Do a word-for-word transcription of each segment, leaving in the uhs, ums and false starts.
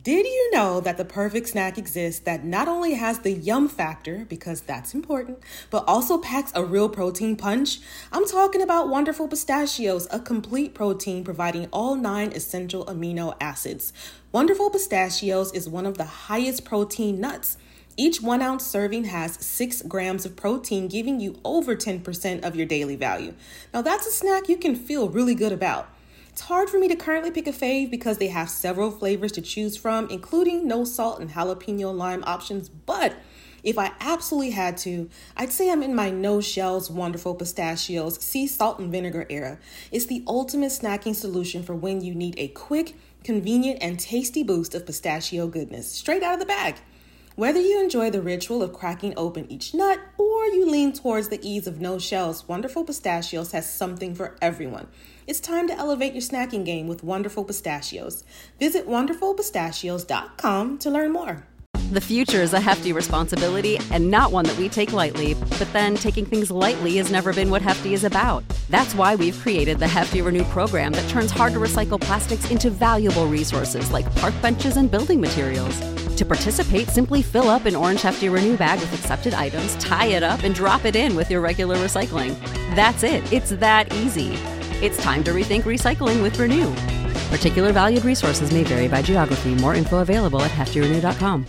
Did you know that the perfect snack exists that not only has the yum factor, because that's important, but also packs a real protein punch? I'm talking about Wonderful Pistachios, a complete protein providing all nine essential amino acids. Wonderful Pistachios is one of the highest protein nuts. Each one ounce serving has six grams of protein, giving you over ten percent of your daily value. Now that's a snack you can feel really good about. It's hard for me to currently pick a fave because they have several flavors to choose from, including no salt and jalapeno lime options. But if I absolutely had to, I'd say I'm in my no shells Wonderful Pistachios sea salt and vinegar era. It's the ultimate snacking solution for when you need a quick, convenient, and tasty boost of pistachio goodness straight out of the bag. Whether you enjoy the ritual of cracking open each nut or you lean towards the ease of no shells, Wonderful Pistachios has something for everyone. It's time to elevate your snacking game with Wonderful Pistachios. Visit wonderful pistachios dot com to learn more. The future is a hefty responsibility and not one that we take lightly, but then taking things lightly has never been what Hefty is about. That's why we've created the Hefty Renew program that turns hard-to-recycle plastics into valuable resources like park benches and building materials. To participate, simply fill up an orange Hefty Renew bag with accepted items, tie it up, and drop it in with your regular recycling. That's it. It's that easy. It's time to rethink recycling with Renew. Particular valued resources may vary by geography. More info available at hefty renew dot com.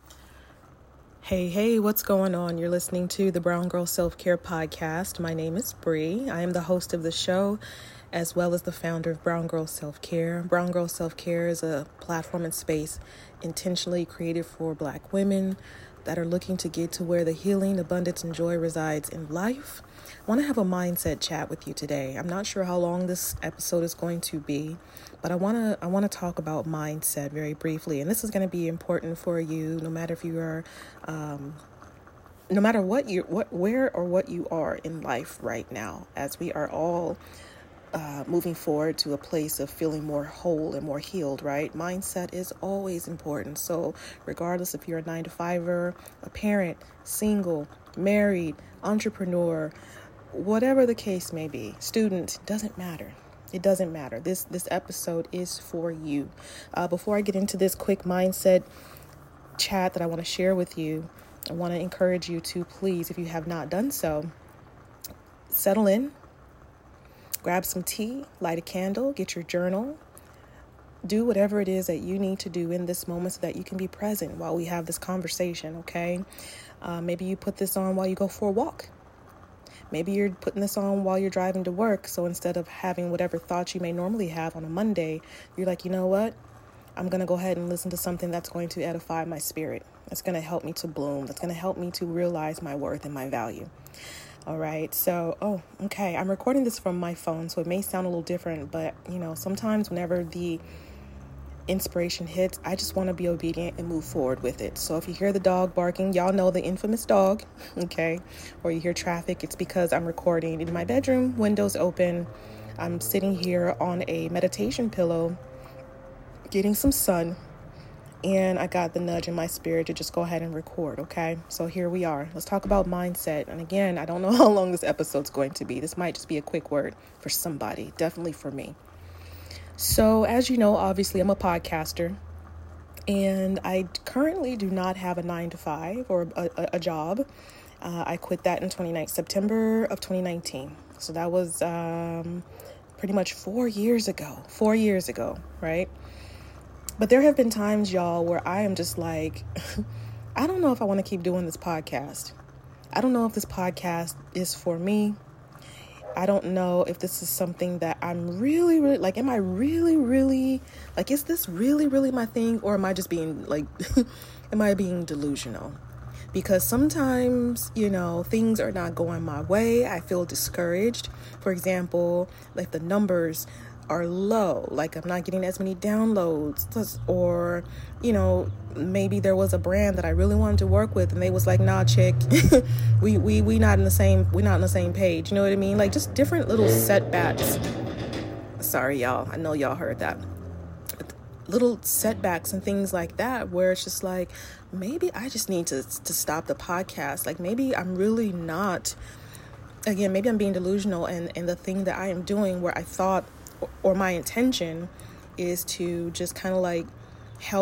Hey, hey, what's going on? You're listening to the Brown Girl Self-Care Podcast. My name is Bree. I am the host of the show, as well as the founder of Brown Girl Self-Care. Brown Girl Self-Care is a platform and space intentionally created for Black women that are looking to get to where the healing, abundance, and joy resides in life. I want to have a mindset chat with you today. I'm not sure how long this episode is going to be, but I want to I want to talk about mindset very briefly. And this is going to be important for you, no matter if you are, um, no matter what you, what, where or what you are in life right now, as we are all uh, moving forward to a place of feeling more whole and more healed, right? Mindset is always important. So regardless if you're a nine to fiver, a parent, single, married, entrepreneur, whatever the case may be, student, doesn't matter. It doesn't matter. This this episode is for you. Uh, before I get into this quick mindset chat that I want to share with you, I want to encourage you to please, if you have not done so, settle in, grab some tea, light a candle, get your journal, do whatever it is that you need to do in this moment so that you can be present while we have this conversation, okay? Uh, maybe you put this on while you go for a walk. Maybe you're putting this on while you're driving to work. So instead of having whatever thoughts you may normally have on a Monday, you're like, you know what? I'm going to go ahead and listen to something that's going to edify my spirit. That's going to help me to bloom. That's going to help me to realize my worth and my value. All right. So, oh, okay. I'm recording this from my phone, so it may sound a little different, but you know, sometimes whenever the inspiration hits, I just want to be obedient and move forward with it. So if you hear the dog barking, y'all know the infamous dog, okay? Or you hear traffic, it's because I'm recording in my bedroom, windows open. I'm sitting here on a meditation pillow, getting some sun, and I got the nudge in my spirit to just go ahead and record, okay? So here we are. Let's talk about mindset. And again, I don't know how long this episode's going to be. This might just be a quick word for somebody, definitely for me. So as you know, obviously I'm a podcaster, and I currently do not have a nine to five or a, a, a job. Uh, I quit that in twenty nineteen, September of twenty nineteen. So that was um, pretty much four years ago, four years ago, right? But there have been times, y'all, where I am just like, I don't know if I want to keep doing this podcast. I don't know if this podcast is for me. I don't know if this is something that I'm really, really, like, am I really, really, like, is this really, really my thing? Or am I just being, like, am I being delusional? Because sometimes, you know, things are not going my way. I feel discouraged. For example, like the numbers are low, like I'm not getting as many downloads, or, you know, maybe there was a brand that I really wanted to work with and they was like, nah, chick, we, we, we not in the same, we not on the same page. You know what I mean? Like just different little setbacks. Sorry, y'all. I know y'all heard that. Little setbacks and things like that, where it's just like, maybe I just need to, to stop the podcast. Like maybe I'm really not, again, maybe I'm being delusional, and, and the thing that I am doing where I thought, or my intention is to just kind of like help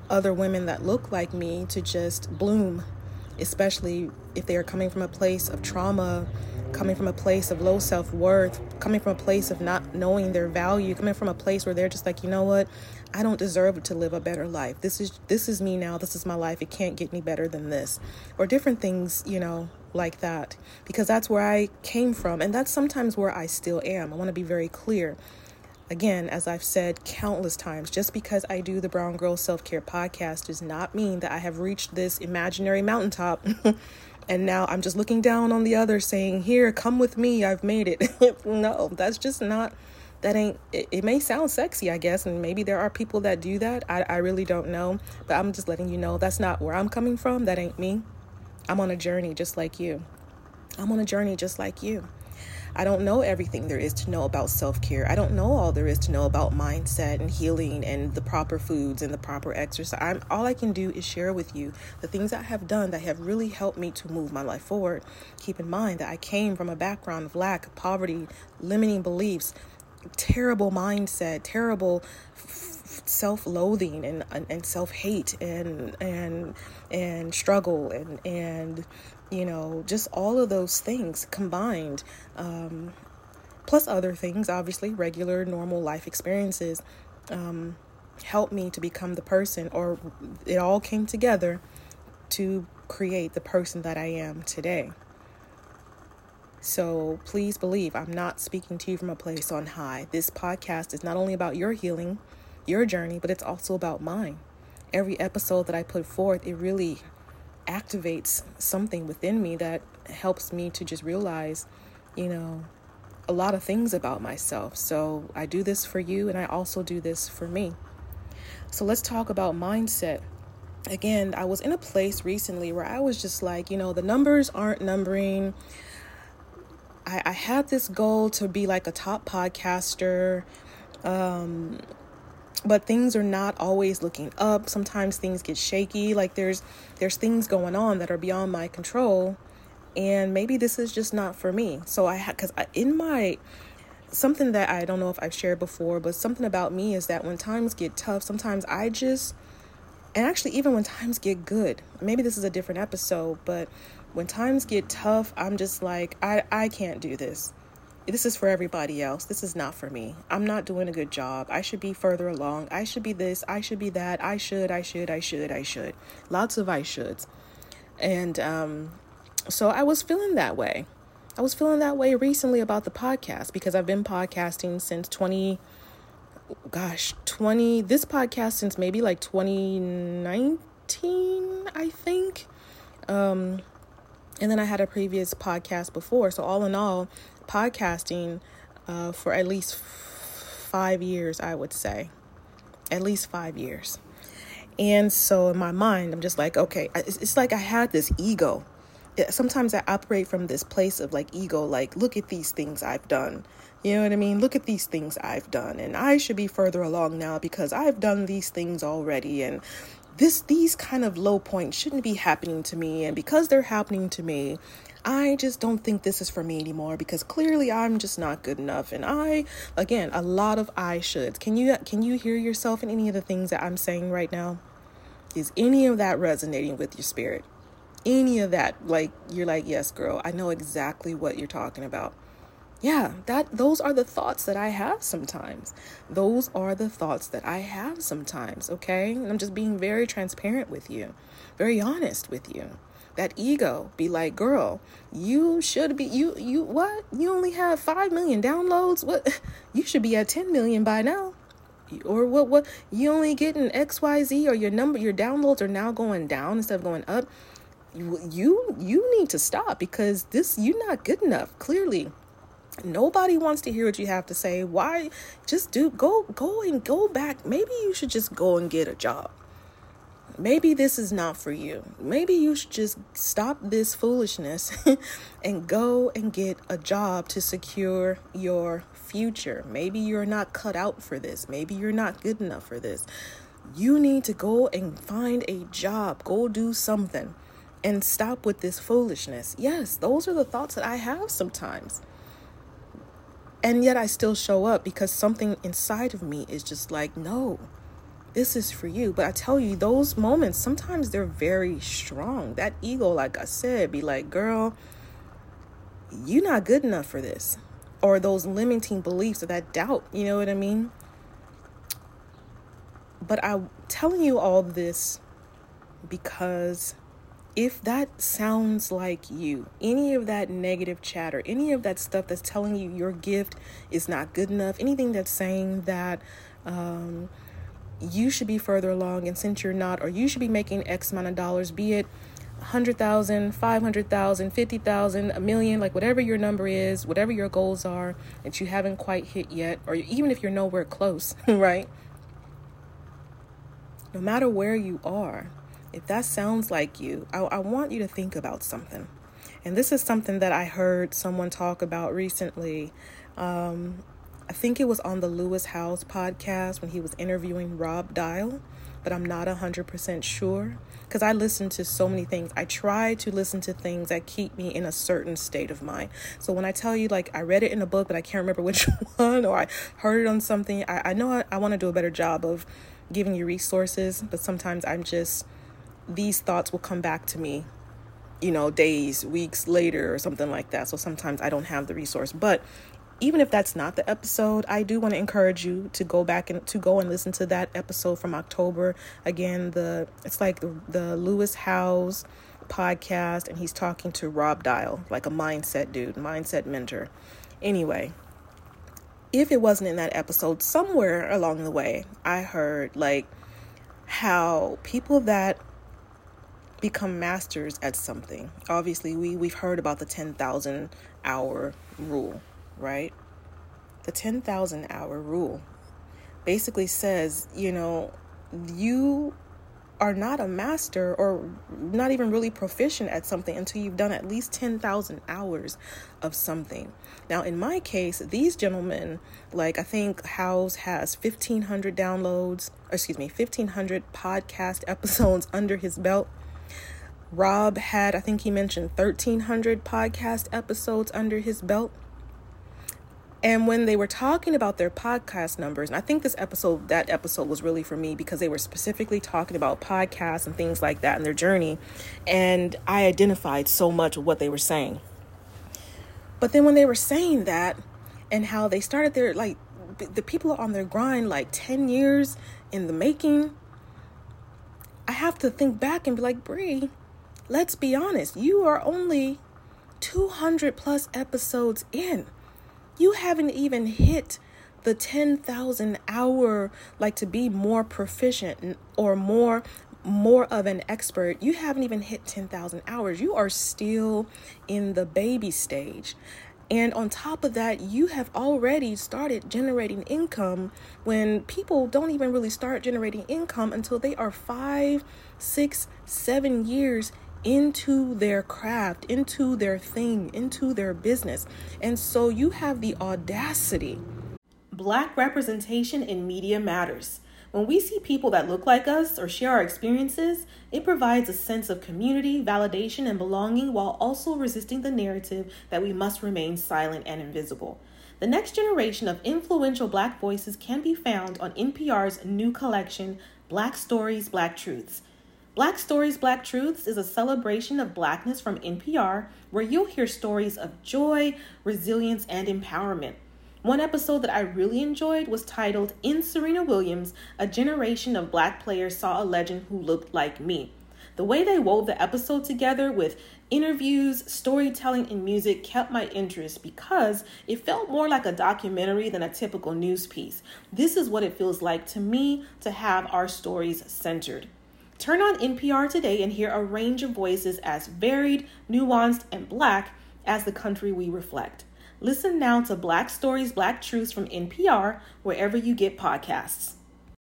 other women that look like me to just bloom, especially if they are coming from a place of trauma, coming from a place of low self-worth, coming from a place of not knowing their value, coming from a place where they're just like, you know what, I don't deserve to live a better life. This is this is me now. This is my life. It can't get any better than this. Or different things, you know, like that. Because that's where I came from. And that's sometimes where I still am. I want to be very clear. Again, as I've said countless times, just because I do the Brown Girl Self-Care podcast does not mean that I have reached this imaginary mountaintop and now I'm just looking down on the others saying, here, come with me, I've made it. No, that's just not, that ain't, it, it may sound sexy, I guess, and maybe there are people that do that. I, I really don't know, but I'm just letting you know that's not where I'm coming from. That ain't me. I'm on a journey just like you. I'm on a journey just like you. I don't know everything there is to know about self-care. I don't know all there is to know about mindset and healing and the proper foods and the proper exercise. I'm, all I can do is share with you the things I have done that have really helped me to move my life forward. Keep in mind that I came from a background of lack, poverty, limiting beliefs, terrible mindset, terrible f- self-loathing and, and, and self-hate and and and struggle and and you know, just all of those things combined, um, plus other things, obviously, regular, normal life experiences, um, helped me to become the person, or it all came together to create the person that I am today. So please believe I'm not speaking to you from a place on high. This podcast is not only about your healing, your journey, but it's also about mine. Every episode that I put forth, it really activates something within me that helps me to just realize, you know, a lot of things about myself. So I do this for you, and I also do this for me. So let's talk about mindset. Again, I was in a place recently where I was just like, you know, the numbers aren't numbering. I, I had this goal to be like a top podcaster, um, but things are not always looking up. Sometimes things get shaky. Like there's there's things going on that are beyond my control, and maybe this is just not for me. So I had, because I, in my, something that I don't know if I've shared before, but something about me is that when times get tough, sometimes I just, and actually even when times get good, maybe this is a different episode, but when times get tough, I'm just like, I, I can't do this. This is for everybody else. This is not for me. I'm not doing a good job. I should be further along. I should be this. I should be that. I should, I should, I should, I should. Lots of I shoulds. And um, so I was feeling that way. I was feeling that way recently about the podcast because I've been podcasting since twenty, gosh, twenty, this podcast since maybe like twenty nineteen, I think. Um, and then I had a previous podcast before. So all in all, podcasting uh, for at least f- five years, I would say. At least five years. And so in my mind, I'm just like, okay, it's, it's like I had this ego. It, sometimes I operate from this place of like ego, like, look at these things I've done. You know what I mean? Look at these things I've done. And I should be further along now because I've done these things already. And this, these kind of low points shouldn't be happening to me. And because they're happening to me, I just don't think this is for me anymore because clearly I'm just not good enough. And I, again, a lot of I shoulds. Can you, can you hear yourself in any of the things that I'm saying right now? Is any of that resonating with your spirit? Any of that, like, you're like, yes, girl, I know exactly what you're talking about. Yeah, that those are the thoughts that I have sometimes. Those are the thoughts that I have sometimes, okay? And I'm just being very transparent with you, very honest with you. That ego be like, girl, you should be, you, you, what? You only have five million downloads? What? You should be at ten million by now. Or what, what? You only getting X Y Z, or your number, your downloads are now going down instead of going up. You, you, you need to stop because this, you're not good enough. Clearly, nobody wants to hear what you have to say. Why? Just do, go, go and go back. Maybe you should just go and get a job. Maybe this is not for you. Maybe you should just stop this foolishness and go and get a job to secure your future. Maybe you're not cut out for this. Maybe you're not good enough for this. You need to go and find a job. Go do something and stop with this foolishness. Yes, those are the thoughts that I have sometimes. And yet I still show up because something inside of me is just like, no. this is for you. But I tell you, those moments, sometimes they're very strong. That ego, like I said, be like, girl, you're not good enough for this. Or those limiting beliefs or that doubt, you know what I mean? But I'm telling you all this because if that sounds like you, any of that negative chatter, any of that stuff that's telling you your gift is not good enough, anything that's saying that um, you should be further along, and since you're not, or you should be making X amount of dollars, be it one hundred thousand, five hundred thousand, fifty thousand, a million, like whatever your number is, whatever your goals are that you haven't quite hit yet, or even if you're nowhere close, right? No matter where you are, if that sounds like you, I, I want you to think about something. And this is something that I heard someone talk about recently. Um, I think it was on the Lewis Howes podcast when he was interviewing Rob Dial, but I'm not one hundred percent sure because I listen to so many things. I try to listen to things that keep me in a certain state of mind. So when I tell you, like, I read it in a book, but I can't remember which one, or I heard it on something, I, I know I, I want to do a better job of giving you resources, but sometimes I'm just, these thoughts will come back to me, you know, days, weeks later or something like that. So sometimes I don't have the resource. But even if that's not the episode, I do want to encourage you to go back and to go and listen to that episode from October. Again, the it's like the, the Lewis Howes podcast, and he's talking to Rob Dial, like a mindset dude, mindset mentor. Anyway, if it wasn't in that episode, somewhere along the way, I heard like how people that become masters at something, obviously we, we've heard about the ten thousand hour rule, right? The ten thousand hour rule basically says, you know, you are not a master or not even really proficient at something until you've done at least ten thousand hours of something. Now, in my case, these gentlemen, like I think Howes has fifteen hundred downloads, or excuse me, fifteen hundred podcast episodes under his belt. Rob had, I think he mentioned thirteen hundred podcast episodes under his belt. And when they were talking about their podcast numbers, and I think this episode, that episode was really for me because they were specifically talking about podcasts and things like that and their journey. And I identified so much with what they were saying. But then when they were saying that and how they started their, like, the people are on their grind like ten years in the making, I have to think back and be like, Bree, let's be honest. You are only two hundred plus episodes in. You haven't even hit the ten thousand hour, like to be more proficient or more, more of an expert. You haven't even hit ten thousand hours. You are still in the baby stage. And on top of that, you have already started generating income when people don't even really start generating income until they are five, six, seven years into their craft, into their thing, into their business. And so you have the audacity. Black representation in media matters. When we see people that look like us or share our experiences, it provides a sense of community, validation, and belonging while also resisting the narrative that we must remain silent and invisible. The next generation of influential Black voices can be found on N P R's new collection, Black Stories, Black Truths. Black Stories, Black Truths is a celebration of Blackness from N P R, where you'll hear stories of joy, resilience, and empowerment. One episode that I really enjoyed was titled, In Serena Williams, a generation of Black players saw a legend who looked like me. The way they wove the episode together with interviews, storytelling, and music kept my interest because it felt more like a documentary than a typical news piece. This is what it feels like to me to have our stories centered. Turn on N P R today and hear a range of voices as varied, nuanced, and Black as the country we reflect. Listen now to Black Stories, Black Truths from N P R wherever you get podcasts.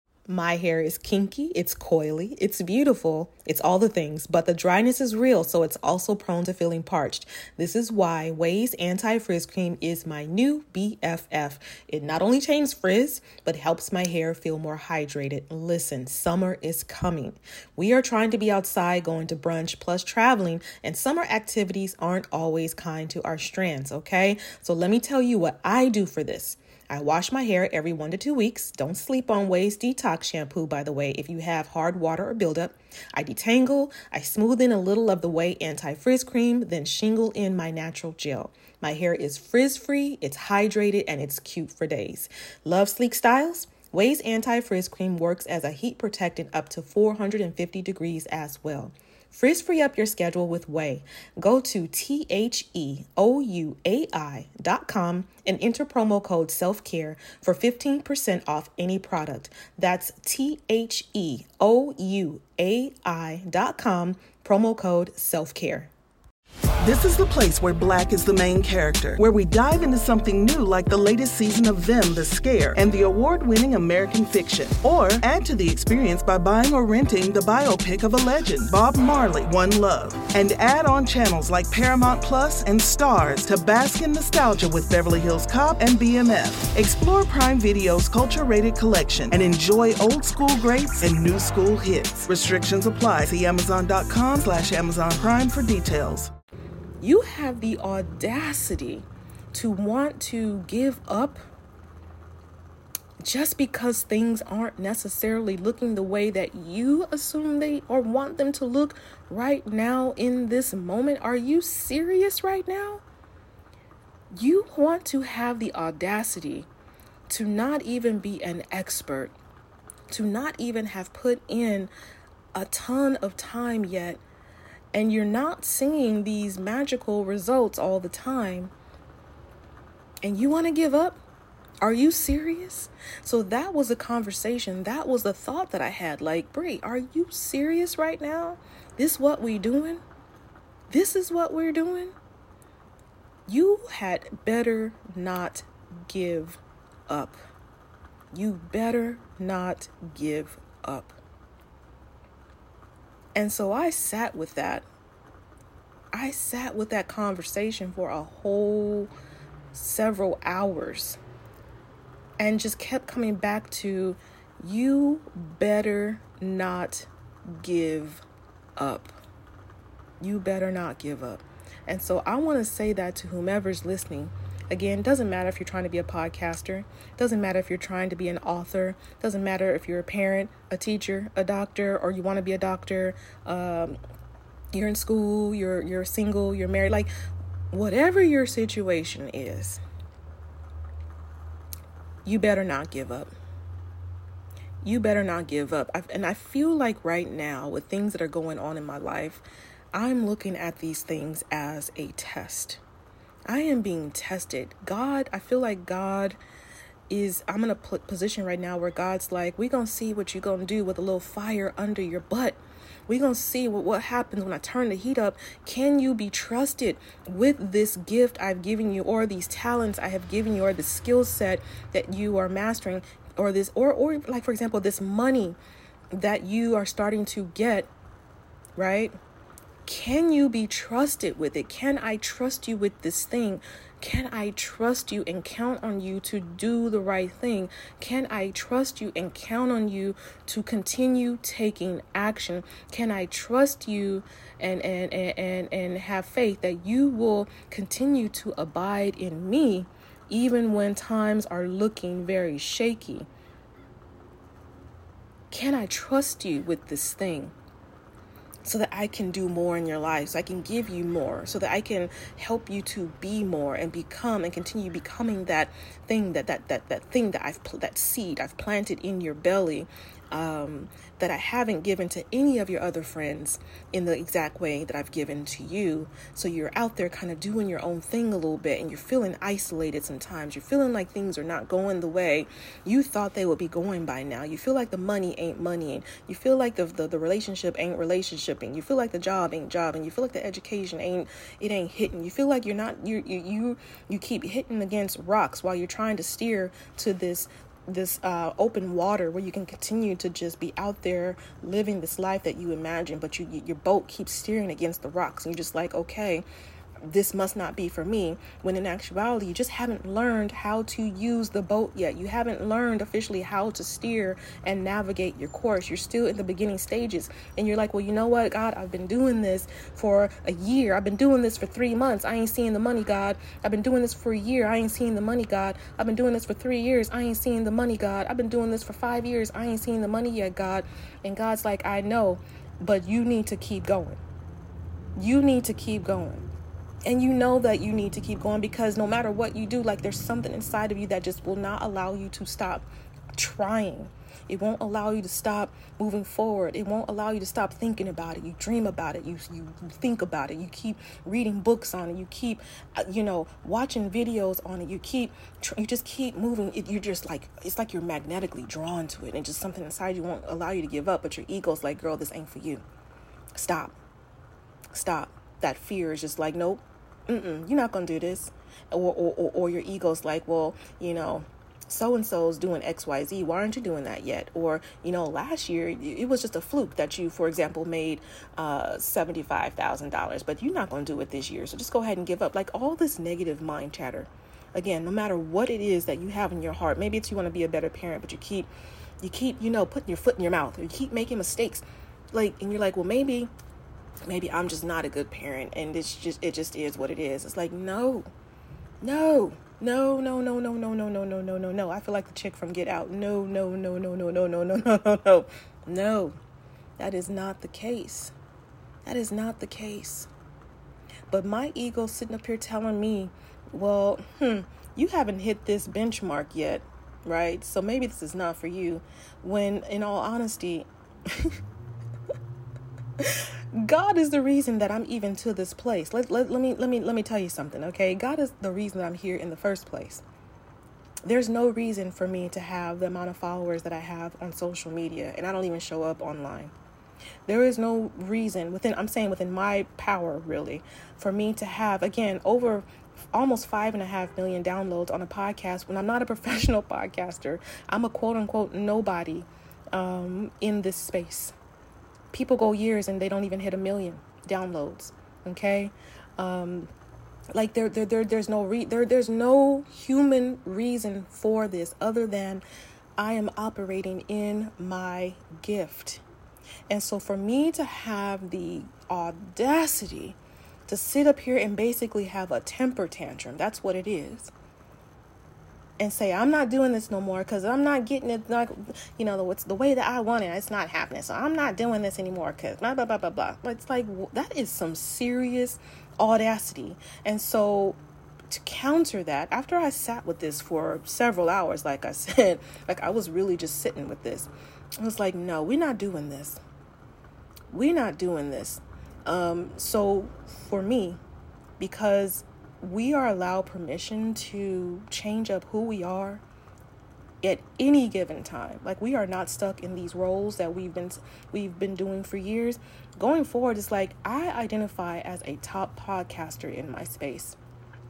My hair is kinky, it's coily, it's beautiful, it's all the things, but the dryness is real, so it's also prone to feeling parched. This is why Ouai's Anti-Frizz Cream is my new B F F. It not only changes frizz, but helps my hair feel more hydrated. Listen, summer is coming. We are trying to be outside, going to brunch, plus traveling, and summer activities aren't always kind to our strands, okay? So let me tell you what I do for this. I wash my hair every one to two weeks. Don't sleep on Ouai's Detox Shampoo, by the way, if you have hard water or buildup. I detangle, I smooth in a little of the Ouai Anti-Frizz Cream, then shingle in my natural gel. My hair is frizz-free, it's hydrated, and it's cute for days. Love sleek styles? Ouai's Anti-Frizz Cream works as a heat protectant up to four hundred fifty degrees as well. Frizz-free up your schedule with Ouai. Go to T H E O U A I dot com and enter promo code SELFCARE for fifteen percent off any product. That's T H E O U A I dot com, promo code SELFCARE. This is the place where Black is the main character, where we dive into something new like the latest season of Them, The Scare, and the award-winning American Fiction. Or add to the experience by buying or renting the biopic of a legend, Bob Marley, One Love. And add on channels like Paramount Plus and Stars to bask in nostalgia with Beverly Hills Cop and B M F. Explore Prime Video's culture-rated collection and enjoy old school greats and new school hits. Restrictions apply. See Amazon.com slash Amazon Prime for details. You have the audacity to want to give up just because things aren't necessarily looking the way that you assume they or want them to look right now in this moment. Are you serious right now? You want to have the audacity to not even be an expert, to not even have put in a ton of time yet, and you're not seeing these magical results all the time, and you want to give up? Are you serious? So that was a conversation. That was the thought that I had. Like, Brie, are you serious right now? This what we doing? This is what we're doing? You had better not give up. You better not give up. And so I sat with that. I sat with that conversation for a whole several hours and just kept coming back to, you better not give up. You better not give up. And so I want to say that to whomever's listening. Again, doesn't matter if you're trying to be a podcaster, doesn't matter if you're trying to be an author, doesn't matter if you're a parent, a teacher, a doctor, or you want to be a doctor, um, you're in school, you're you're single, you're married, like whatever your situation is, you better not give up. You better not give up. I've, and I feel like right now with things that are going on in my life, I'm looking at these things as a test. I am being tested. God, I feel like God is, I'm in a p- position right now where God's like, we're going to see what you're going to do with a little fire under your butt. We're going to see what, what happens when I turn the heat up. Can you be trusted with this gift I've given you, or these talents I have given you, or the skill set that you are mastering, or this, or, or like, for example, this money that you are starting to get, right? Can you be trusted with it? Can I trust you with this thing? Can I trust you and count on you to do the right thing? Can I trust you and count on you to continue taking action? Can I trust you and and and and, and have faith that you will continue to abide in me even when times are looking very shaky? Can I trust you with this thing? So that I can do more in your life, so I can give you more, so that I can help you to be more and become and continue becoming that thing, that that that that thing that I've that seed I've planted in your belly, um, that I haven't given to any of your other friends in the exact way that I've given to you. So you're out there kind of doing your own thing a little bit, and you're feeling isolated sometimes. You're feeling like things are not going the way you thought they would be going by now. You feel like the money ain't moneying. You feel like the the, the relationship ain't relationshiping. You feel like the job ain't jobbing. You feel like the education ain't it ain't hitting. You feel like you're not you you you you keep hitting against rocks while you're trying to steer to this this uh, open water where you can continue to just be out there living this life that you imagine, but you, your boat keeps steering against the rocks, and you're just like, okay, this must not be for me, when in actuality, you just haven't learned how to use the boat yet. You haven't learned officially how to steer and navigate your course. You're still in the beginning stages. And you're like, well, you know what, God, I've been doing this for a year. I've been doing this for three months. I ain't seeing the money, God. I've been doing this for a year. I ain't seeing the money, God. I've been doing this for three years. I ain't seeing the money, God. I've been doing this for five years. I ain't seeing the money yet, God. And God's like, I know, but you need to keep going. You need to keep going. And you know that you need to keep going, because no matter what you do, like, there's something inside of you that just will not allow you to stop trying. It won't allow you to stop moving forward. It won't allow you to stop thinking about it. You dream about it. You you think about it. You keep reading books on it. You keep, uh, you know, watching videos on it. You keep, you just keep moving. It, you're just like, it's like you're magnetically drawn to it. And just something inside you won't allow you to give up. But your ego's like, girl, this ain't for you. Stop. Stop. That fear is just like, nope. Mm-mm, you're not going to do this. Or, or, or, or your ego's like, well, you know, so-and-so's doing X Y Z. Why aren't you doing that yet? Or, you know, last year, it was just a fluke that you, for example, made uh, seventy-five thousand dollars, but you're not going to do it this year. So just go ahead and give up. Like, all this negative mind chatter. Again, no matter what it is that you have in your heart, maybe it's you want to be a better parent, but you keep, you keep, you know, putting your foot in your mouth, or you keep making mistakes. Like, and you're like, well, maybe... maybe I'm just not a good parent, and it's just, it just is what it is. It's like, no, no, no, no, no, no, no, no, no, no, no, no, no. I feel like the chick from Get Out. No, no, no, no, no, no, no, no, no, no, no, no. That is not the case. That is not the case. But my ego sitting up here telling me, well, hmm, you haven't hit this benchmark yet, right? So maybe this is not for you. When, in all honesty, God is the reason that I'm even to this place. Let, let, let me let me let me tell you something, okay? God is the reason that I'm here in the first place. There's no reason for me to have the amount of followers that I have on social media, and I don't even show up online. There is no reason within, I'm saying within my power, really, for me to have, again, over almost five and a half million downloads on a podcast when I'm not a professional podcaster. I'm a quote unquote nobody um, in this space. People go years and they don't even hit a million downloads. Okay. Um, like there, there, there, there's no re there, there's no human reason for this other than I am operating in my gift. And so for me to have the audacity to sit up here and basically have a temper tantrum, that's what it is, and say, I'm not doing this no more because I'm not getting it, like, you know, what's the way that I want it, it's not happening. So I'm not doing this anymore because blah, blah, blah, blah, blah. But it's like, that is some serious audacity. And so to counter that, after I sat with this for several hours, like I said, like I was really just sitting with this, I was like, no, we're not doing this. We're not doing this. Um, so for me, because we are allowed permission to change up who we are at any given time. Like, we are not stuck in these roles that we've been we've been doing for years. Going forward, it's like I identify as a top podcaster in my space.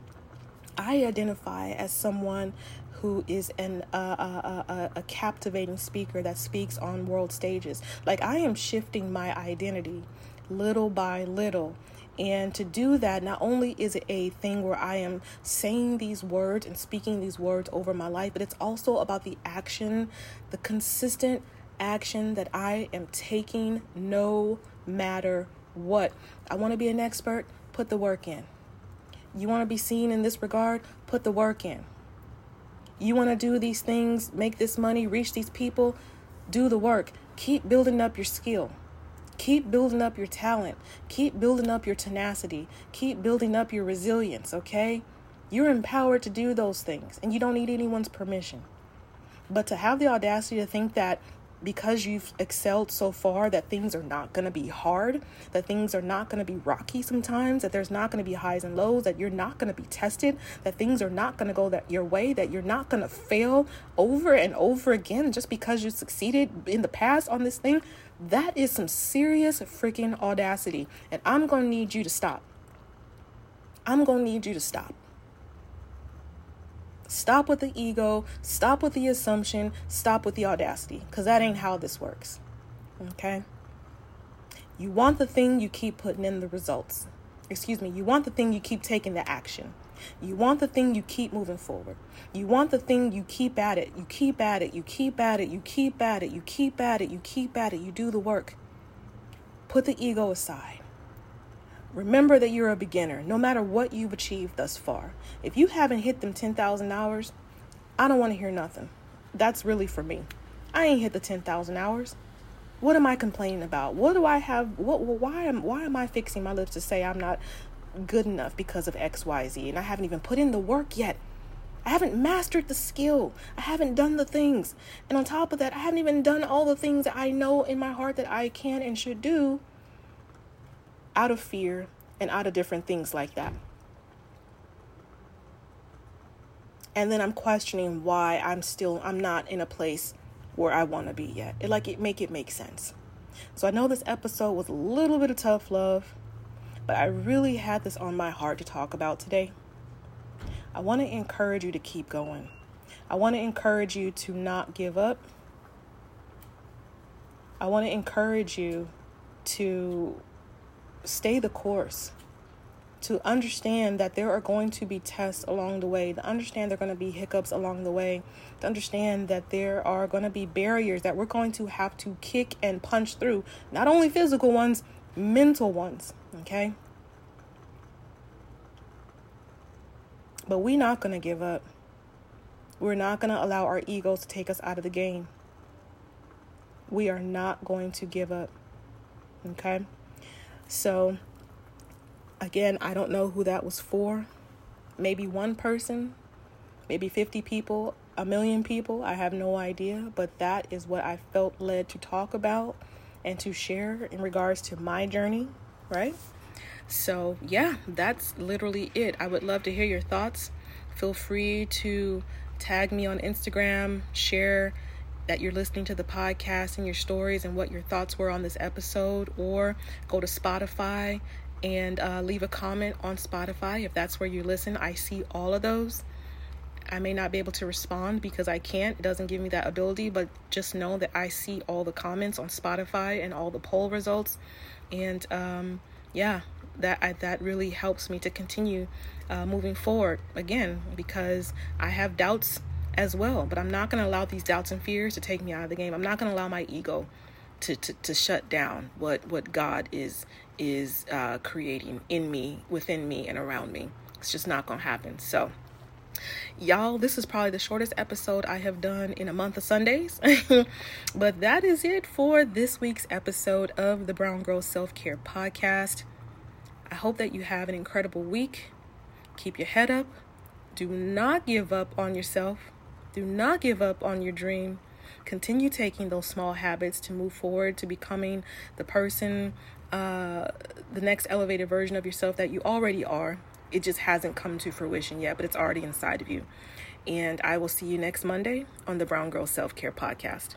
I identify as someone who is an uh, uh, uh, a captivating speaker that speaks on world stages. Like, I am shifting my identity little by little. And to do that, not only is it a thing where I am saying these words and speaking these words over my life, but it's also about the action, the consistent action that I am taking no matter what. I want to be an expert, put the work in. You want to be seen in this regard, put the work in. You want to do these things, make this money, reach these people, do the work. Keep building up your skill. Keep building up your talent. Keep building up your tenacity. Keep building up your resilience, okay? You're empowered to do those things, and you don't need anyone's permission. But to have the audacity to think that because you've excelled so far that things are not going to be hard, that things are not going to be rocky sometimes, that there's not going to be highs and lows, that you're not going to be tested, that things are not going to go that your way, that you're not going to fail over and over again just because you succeeded in the past on this thing, that is some serious freaking audacity. And I'm going to need you to stop. I'm going to need you to stop. Stop with the ego, stop with the assumption, stop with the audacity, because that ain't how this works, okay? You want the thing, you keep putting in the results. excuse me, you want the thing you keep taking the action. You want the thing you keep moving forward. You want the thing you keep at it. You keep at it. You keep at it. You keep at it. You keep at it. You keep at it. You do the work. Put the ego aside. Remember that you're a beginner, no matter what you've achieved thus far. If you haven't hit them ten thousand hours, I don't want to hear nothing. That's really for me. I ain't hit the ten thousand hours. What am I complaining about? What do I have? What? Why am? Why am I fixing my lips to say I'm not good enough because of X, Y, Z? And I haven't even put in the work yet. I haven't mastered the skill. I haven't done the things. And on top of that, I haven't even done all the things that I know in my heart that I can and should do out of fear and out of different things like that. And then I'm questioning why I'm still, I'm not in a place where I want to be yet. It like it make it make sense. So I know this episode was a little bit of tough love, but I really had this on my heart to talk about today. I want to encourage you to keep going. I want to encourage you to not give up. I want to encourage you to stay the course, to understand that there are going to be tests along the way, to understand there are going to be hiccups along the way, to understand that there are going to be barriers that we're going to have to kick and punch through, not only physical ones, mental ones, okay? But we're not going to give up. We're not going to allow our egos to take us out of the game. We are not going to give up, okay? So, again, I don't know who that was for. Maybe one person, maybe fifty people, a million people. I have no idea. But that is what I felt led to talk about and to share in regards to my journey, right? So, yeah, that's literally it. I would love to hear your thoughts. Feel free to tag me on Instagram, share that you're listening to the podcast and your stories and what your thoughts were on this episode, or go to Spotify and uh, leave a comment on Spotify if that's where you listen. I see all of those. I may not be able to respond because I can't. It doesn't give me that ability, but just know that I see all the comments on Spotify and all the poll results. And um, yeah, that I, that really helps me to continue uh, moving forward, again, because I have doubts as well, but I'm not going to allow these doubts and fears to take me out of the game. I'm not going to allow my ego to, to, to shut down what, what God is is uh, creating in me, within me, and around me. It's just not going to happen. So, y'all, this is probably the shortest episode I have done in a month of Sundays. But that is it for this week's episode of the Brown Girl Self-Care Podcast. I hope that you have an incredible week. Keep your head up. Do not give up on yourself. Do not give up on your dream. Continue taking those small habits to move forward to becoming the person, uh, the next elevated version of yourself that you already are. It just hasn't come to fruition yet, but it's already inside of you. And I will see you next Monday on the Brown Girl Self-Care Podcast.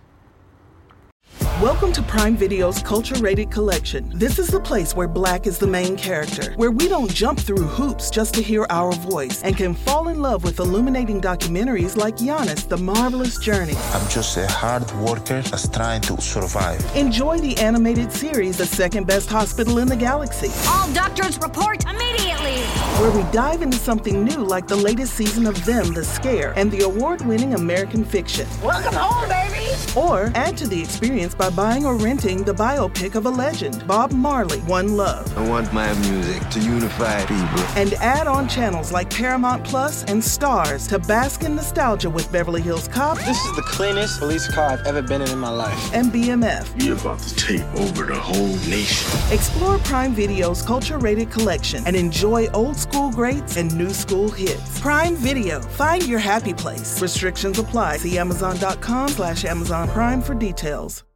Welcome to Prime Video's Culture-Rated Collection. This is the place where Black is the main character, where we don't jump through hoops just to hear our voice, and can fall in love with illuminating documentaries like Giannis, The Marvelous Journey. I'm just a hard worker that's trying to survive. Enjoy the animated series, The Second Best Hospital in the Galaxy. All doctors report immediately! Where we dive into something new like the latest season of Them, The Scare, and the award-winning American Fiction. Welcome home, baby! Or add to the experience by buying or renting the biopic of a legend, Bob Marley, One Love. I want my music to unify people. And add on channels like Paramount Plus and Stars to bask in nostalgia with Beverly Hills Cop. This is the cleanest police car I've ever been in in my life. And B M F. You're about to take over the whole nation. Explore Prime Video's Culture-Rated Collection and enjoy old school greats and new school hits. Prime Video. Find your happy place. Restrictions apply. See Amazon.com slash Amazon Prime for details.